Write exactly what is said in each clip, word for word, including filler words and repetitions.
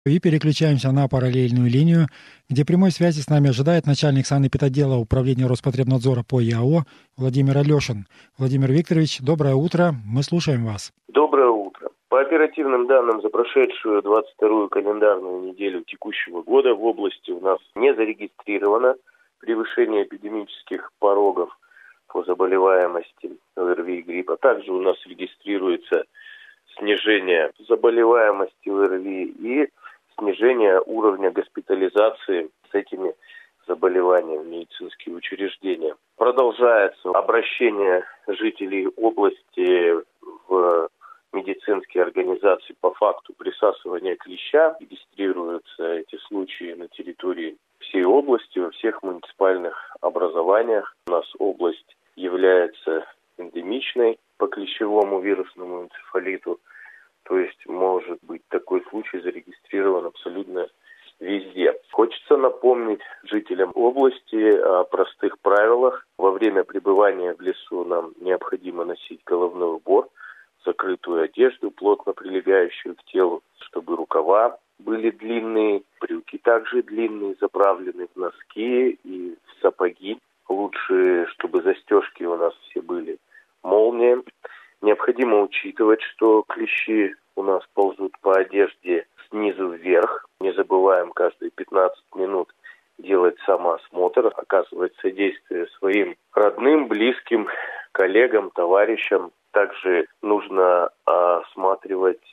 И переключаемся на параллельную линию, где прямой связи с нами ожидает начальник санэпидотдела Управления Роспотребнадзора по ЯО Владимир Алешин. Владимир Викторович, доброе утро, мы слушаем вас. Доброе утро. По оперативным данным за прошедшую двадцать вторую календарную неделю текущего года в области у нас не зарегистрировано превышение эпидемических порогов по заболеваемости ОРВИ и гриппа. Также у нас регистрируется снижение заболеваемости ОРВИ и снижение уровня госпитализации с этими заболеваниями в медицинские учреждения. Продолжается обращение жителей области в медицинские организации по факту присасывания клеща. Регистрируются эти случаи на территории всей области, во всех муниципальных образованиях. У нас область является эндемичной по клещевому вирусному энцефалиту. То есть может быть такой случай зарегистрирован абсолютно везде. Хочется напомнить жителям области о простых правилах. Во время пребывания в лесу нам необходимо носить головной убор, закрытую одежду, плотно прилегающую к телу, чтобы рукава были длинные, брюки также длинные, заправлены в носки и в сапоги. Лучше, чтобы застежки у нас все были молния. Необходимо учитывать, что клещи у нас ползут по одежде снизу вверх. Не забываем каждые пятнадцать минут делать самоосмотр, оказывать содействие своим родным, близким, коллегам, товарищам. Также нужно осматривать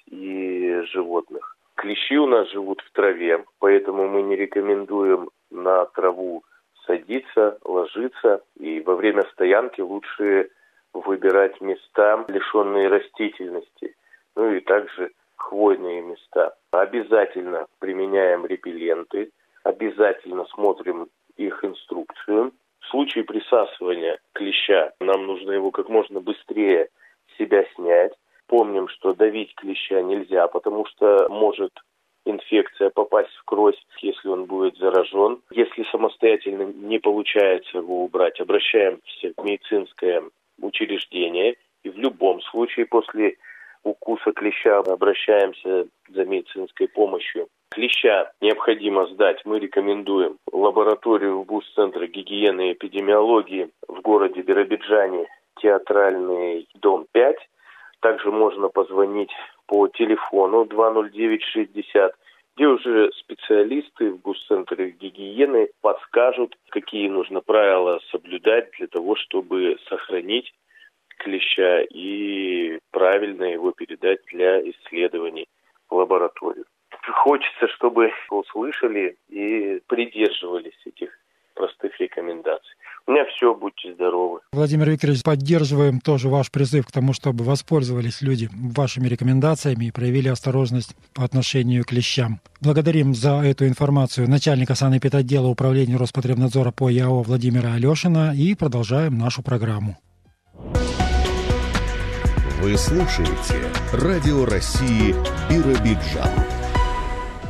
и животных. Клещи у нас живут в траве, поэтому мы не рекомендуем на траву садиться, ложиться. И во время стоянки лучше выбирать места, лишенные растительности, ну и также хвойные места. Обязательно применяем репелленты, обязательно смотрим их инструкцию. В случае присасывания клеща нам нужно его как можно быстрее с себя снять. Помним, что давить клеща нельзя, потому что может инфекция попасть в кровь, если он будет заражен. Если самостоятельно не получается его убрать, обращаемся в медицинское учреждение, и в любом случае после укуса клеща обращаемся за медицинской помощью. Клеща необходимо сдать. Мы рекомендуем лабораторию ВУЗ-центра гигиены и эпидемиологии в городе Биробиджане, Театральный, дом пять. Также можно позвонить по телефону два ноль девять шестьдесят, где уже специалисты в ВУЗ-центре гигиены подскажут, какие нужно правила соблюдать для того, чтобы сохранить клеща и правильно его передать для исследований в лабораторию. Хочется, чтобы услышали и придерживались этих простых рекомендаций. У меня все, будьте здоровы. Владимир Викторович, поддерживаем тоже ваш призыв к тому, чтобы воспользовались люди вашими рекомендациями и проявили осторожность по отношению к клещам. Благодарим за эту информацию начальника санэпидотдела Управления Роспотребнадзора по ЯО Владимира Алешина и продолжаем нашу программу. Вы слушаете Радио России Биробиджан.